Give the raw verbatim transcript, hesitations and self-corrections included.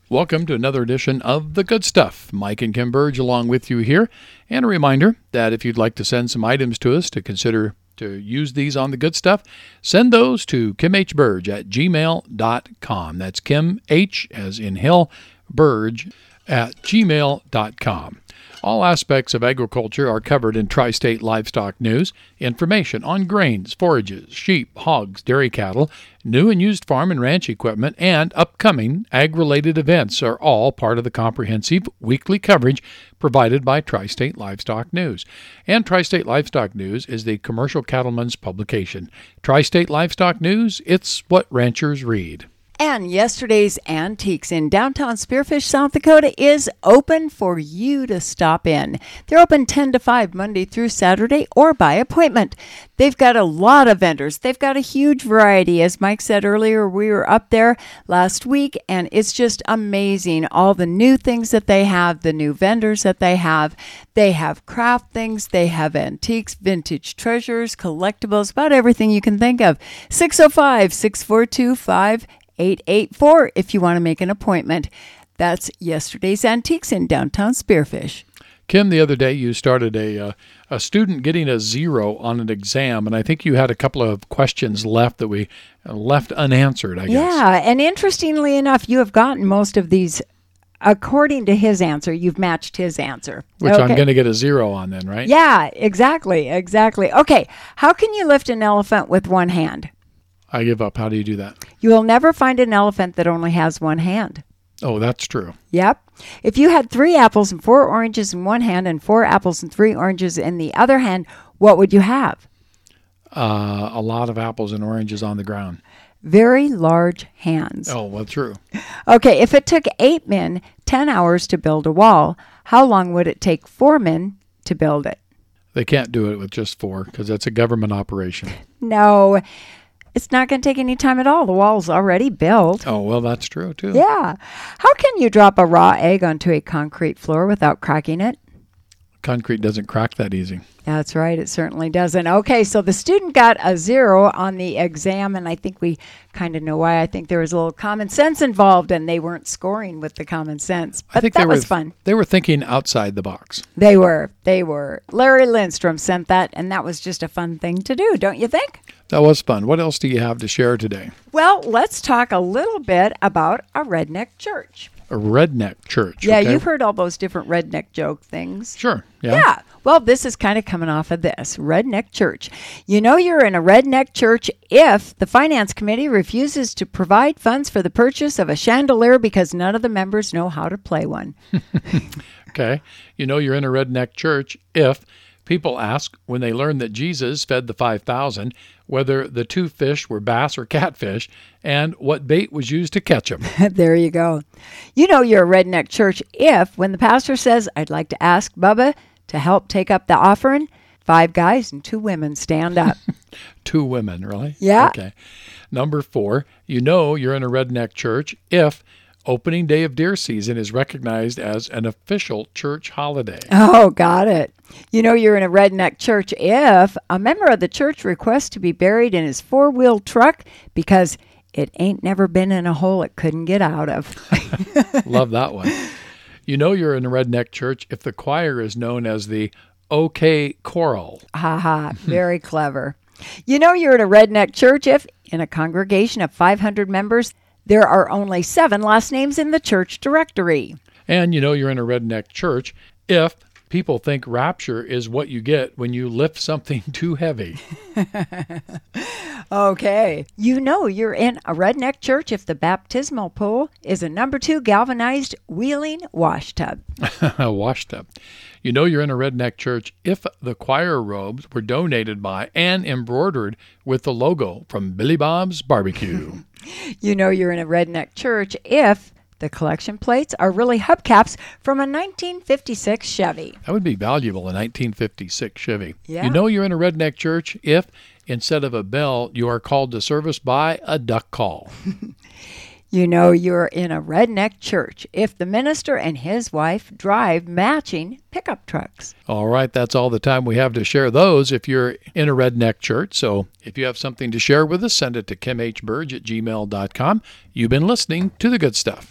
Welcome to another edition of The Good Stuff. Mike and Kim Burge along with you here. And a reminder that if you'd like to send some items to us to consider to use these on The Good Stuff, send those to kim h burge at gmail dot com. That's Kim H, as in Hill, Burge at gmail dot com. All aspects of agriculture are covered in Tri-State Livestock News. Information on grains, forages, sheep, hogs, dairy cattle, new and used farm and ranch equipment, and upcoming ag-related events are all part of the comprehensive weekly coverage provided by Tri-State Livestock News. And Tri-State Livestock News is the commercial cattleman's publication. Tri-State Livestock News, it's what ranchers read. And yesterday's Antiques in downtown Spearfish, South Dakota is open for you to stop in. They're open ten to five Monday through Saturday or by appointment. They've got a lot of vendors. They've got a huge variety. As Mike said earlier, we were up there last week, and it's just amazing. All the new things that they have, the new vendors that they have. They have craft things. They have antiques, vintage treasures, collectibles, about everything you can think of. six oh five, six four two, five eight eight four if you want to make an appointment. That's yesterday's Antiques in downtown Spearfish. Kim, the other day you started a uh, a student getting a zero on an exam, and I think you had a couple of questions left that we left unanswered, I guess. Yeah, and interestingly enough, you have gotten most of these according to his answer. You've matched his answer. Which okay. I'm going to get a zero on then, right? Yeah, exactly, exactly. Okay, how can you lift an elephant with one hand? I give up. How do you do that? You will never find an elephant that only has one hand. Oh, that's true. Yep. If you had three apples and four oranges in one hand and four apples and three oranges in the other hand, what would you have? Uh, a lot of apples and oranges on the ground. Very large hands. Oh, well, true. Okay, if it took eight men ten hours to build a wall, how long would it take four men to build it? They can't do it with just four because that's a government operation. No. It's not going to take any time at all. The wall's already built. Oh, well, that's true, too. Yeah. How can you drop a raw egg onto a concrete floor without cracking it? Concrete doesn't crack that easy. That's right. It certainly doesn't. Okay, so the student got a zero on the exam, and I think we kind of know why. I think there was a little common sense involved, and they weren't scoring with the common sense. But I think that they was were, fun. They were thinking outside the box. They were. They were. Larry Lindstrom sent that, and that was just a fun thing to do, don't you think? That was fun. What else do you have to share today? Well, let's talk a little bit about a redneck church. A redneck church. Yeah, okay. You've heard all those different redneck joke things. Sure. Yeah. Yeah. Well, this is kind of coming off of this. Redneck church. You know you're in a redneck church if the finance committee refuses to provide funds for the purchase of a chandelier because none of the members know how to play one. Okay. You know you're in a redneck church if people ask when they learn that Jesus fed the five thousand whether the two fish were bass or catfish and what bait was used to catch them. There you go. You know you're a redneck church if when the pastor says, I'd like to ask Bubba to help take up the offering, five guys and two women stand up. Two women, really? Yeah. Okay. Number four, you know you're in a redneck church if opening day of deer season is recognized as an official church holiday. Oh, got it. You know you're in a redneck church if a member of the church requests to be buried in his four-wheel truck because it ain't never been in a hole it couldn't get out of. Love that one. You know you're in a redneck church if the choir is known as the OK Choral. Ha ha, very clever. You know you're in a redneck church if, in a congregation of five hundred members, there are only seven last names in the church directory. And you know you're in a redneck church if people think rapture is what you get when you lift something too heavy. Okay. You know you're in a redneck church if the baptismal pool is a number two galvanized wheeling wash tub. A wash tub. You know you're in a redneck church if the choir robes were donated by and embroidered with the logo from Billy Bob's Barbecue. You know you're in a redneck church if the collection plates are really hubcaps from a nineteen fifty-six Chevy. That would be valuable, a nineteen fifty-six Chevy. Yeah. You know you're in a redneck church if, instead of a bell, you are called to service by a duck call. You know you're in a redneck church if the minister and his wife drive matching pickup trucks. All right, that's all the time we have to share those if you're in a redneck church. So if you have something to share with us, send it to kim h burge at gmail dot com. You've been listening to The Good Stuff.